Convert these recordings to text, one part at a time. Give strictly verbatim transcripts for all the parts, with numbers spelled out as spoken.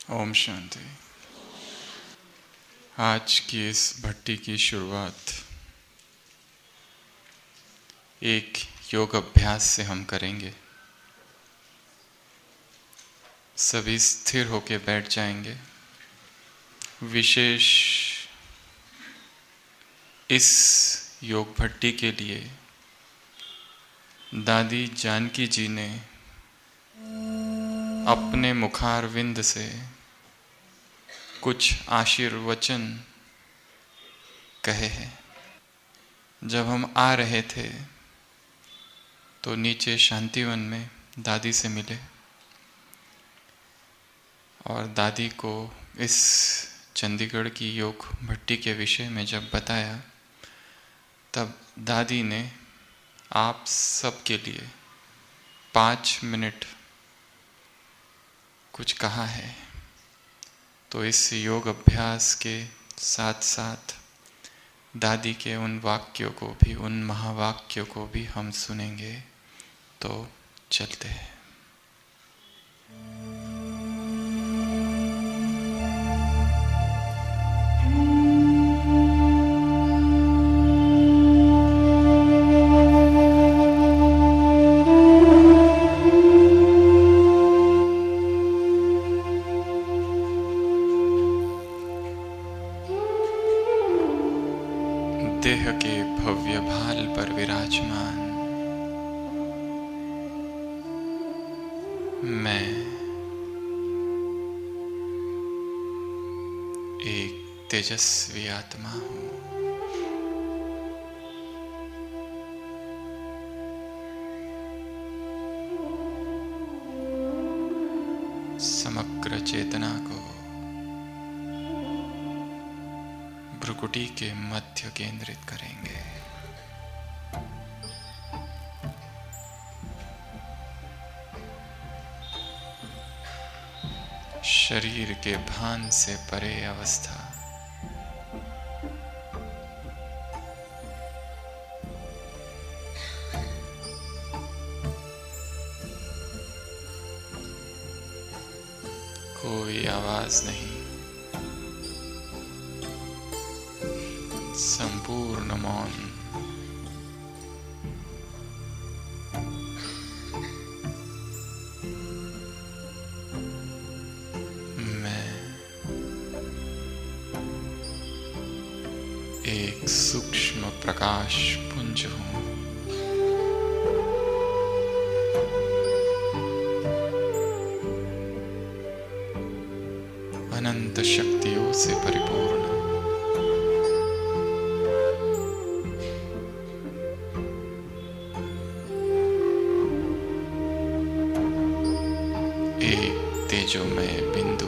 ओम शांति। आज की इस भट्टी की शुरुआत एक योग अभ्यास से हम करेंगे। सभी स्थिर होकर बैठ जाएंगे। विशेष इस योग भट्टी के लिए दादी जानकी जी ने अपने मुखारविंद से कुछ आशीर्वचन कहे हैं। जब हम आ रहे थे तो नीचे शांतिवन में दादी से मिले और दादी को इस चंडीगढ़ की योग भट्टी के विषय में जब बताया, तब दादी ने आप सब के लिए पाँच मिनट कुछ कहा है। तो इस योग अभ्यास के साथ साथ दादी के उन वाक्यों को भी, उन महावाक्यों को भी हम सुनेंगे। तो चलते हैं। देह के भव्य भाल पर विराजमान मैं एक तेजस्वी आत्मा हूँ। समग्र चेतना को भ्रुकुटी के मध्य केंद्रित करेंगे। शरीर के भान से परे अवस्था कोई आवाज नहीं, संपूर्ण मौन। मैं एक सूक्ष्म प्रकाश पुंज हूँ। अनंत शक्तियों से परिपूर्ण। तेजोमय बिंदु।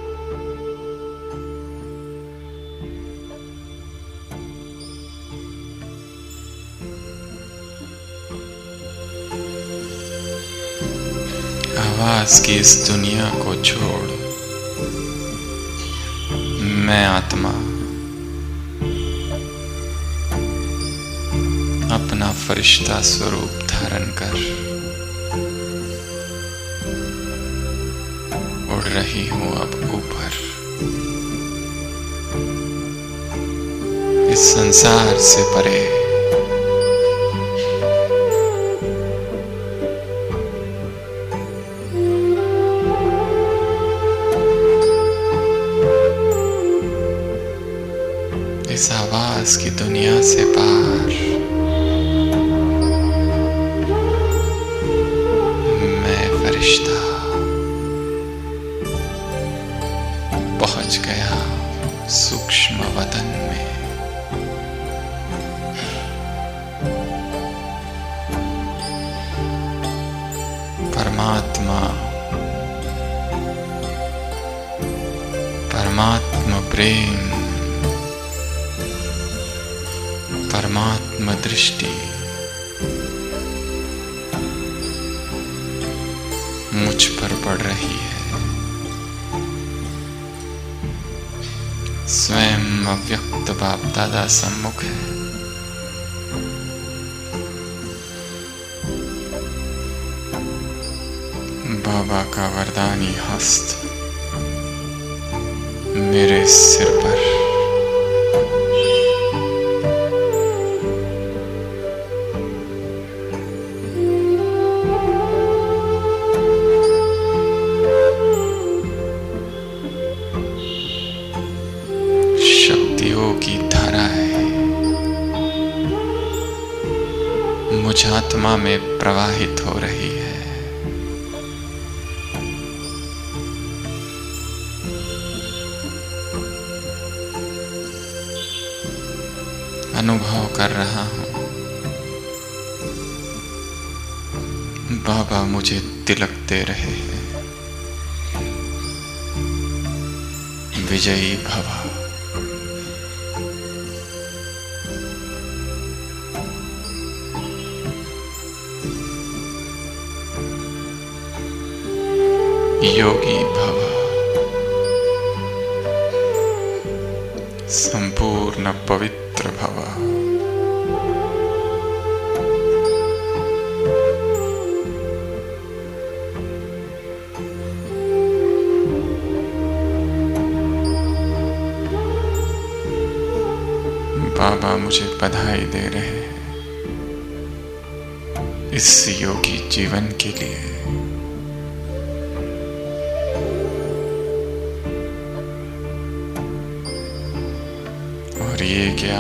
आवाज की इस दुनिया को छोड़ मैं आत्मा अपना फरिश्ता स्वरूप धारण कर उड़ रही हूँ अब ऊपर। इस संसार से परे इस आवाज की दुनिया से पार मैं फरिश्ता पहुंच गया सूक्ष्म वतन में। परमात्मा परमात्मा प्रेम, परमात्मा दृष्टि मुझ पर पड़ रही है। स्वयं अव्यक्त बाप दादा सम्मुख है। बाबा का वरदानी हस्त मेरे सिर पर। शक्तियों की धारा है, मुझ आत्मा में प्रवाहित हो रही है। अनुभव कर रहा हूं, बाबा मुझे तिलक दे रहे हैं। विजयी भव। योगी भव। संपूर्ण पवित्र भव। बाबा मुझे बधाई दे रहे हैं इस योगी जीवन के लिए। और ये क्या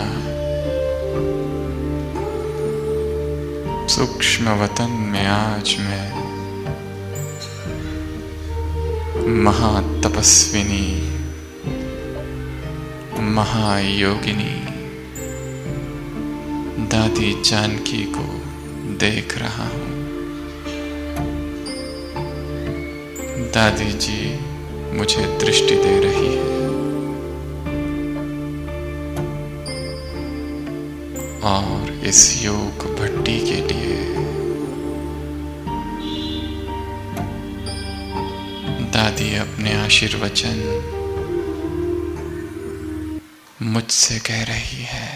सूक्ष्म वतन में आज मैं महातपस्विनी, महायोगिनी दादी जानकी को देख रहा हूं। दादी जी मुझे दृष्टि दे रही है और इस योग भट्टी के लिए दादी अपने आशीर्वचन मुझसे कह रही है।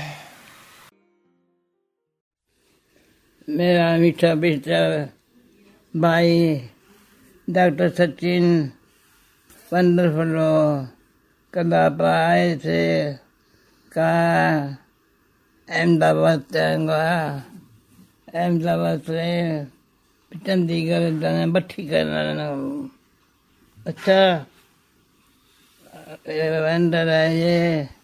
मेरा मीठा बेटा भाई डॉक्टर सचिन वंडरफुलो कदाप आए थे, कहा अहमदाबाद जाऊंगा, अहमदाबाद से चंडीगढ़ जाना, भट्टी करना। अच्छा वेंडर है ये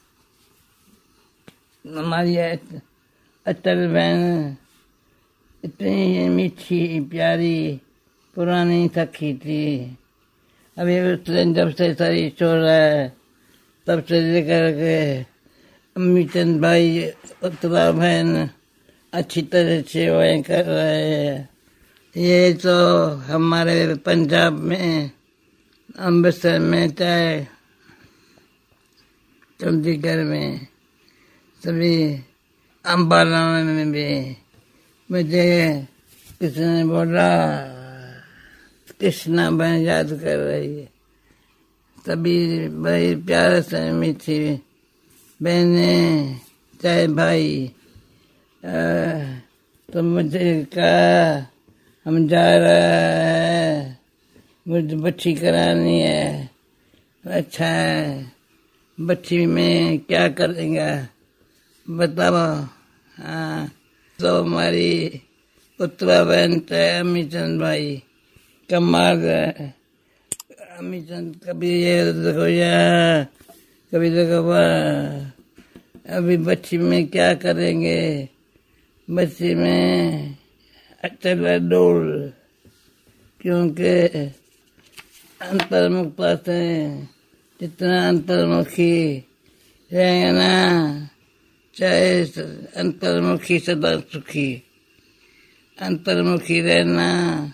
हमारी अटल बहन, इतनी मीठी प्यारी पुरानी सखी थी। अभी उसने जब से शरीर छोड़ा है तब से लेकर के अम्मी चंद भाई उत्तरा बहन अच्छी तरह से सेवाएं कर रहे हैं। ये तो हमारे पंजाब में अमृतसर में चाहे चंडीगढ़ में सभी अम्बाला में भी मुझे किसी ने बोला कृष्णा बहन याद कर रही है। सभी बड़ी प्यार से मीठी बहने चाहे भाई आ, तो मुझे कहा हम जा रहे हैं, मुझे बच्ची करानी है। अच्छा है, बच्ची में क्या करेंगे बताओ। हाँ तो हमारी उत्तरा बहन थे अम्मी चंद भाई कमाल है। अम्मी चंद कभी ये देखो या कभी देखो वह, अभी बच्ची में क्या करेंगे, बच्ची में अचला डोल, क्योंकि अंतर्मुखता से जितना अंतर्मुखी रहेंगे ना, चाहे अंतर्मुखी सदा सुखी। अंतर्मुखी रहना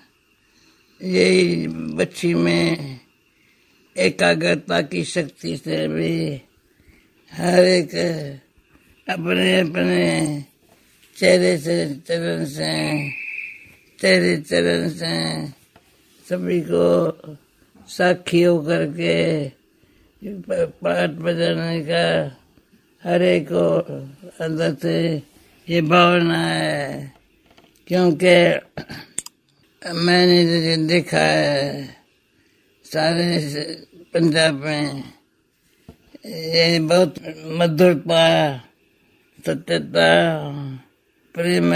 यही बच्ची में एकाग्रता की शक्ति से भी हर एक अपने अपने चेहरे से चरण से चेहरे चरण से सभी को साक्षी होकर के पाठ बजाने का हर एक को अंदर से ये भावना है। क्योंकि मैंने देखा है सारे पंजाब में ये बहुत मधुरता, सत्यता, प्रेम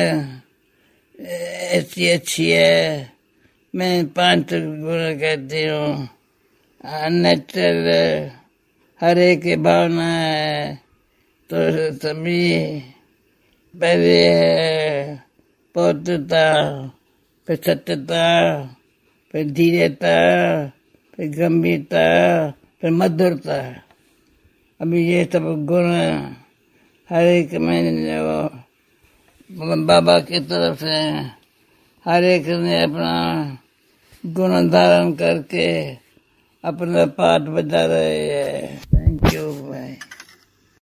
ऐसी अच्छी है। मैं पांच गुण कहती हूँ। नेचर हर एक की भावना है, तो सभी पहले है पौत्रता, फिर सत्यता, फिर धीरता, फिर गंभीरता, फिर मधुरता। अभी ये सब गुण हर एक में बाबा की तरफ से हर एक ने अपना गुण धारण करके अपना पाठ बजा रहे हैं।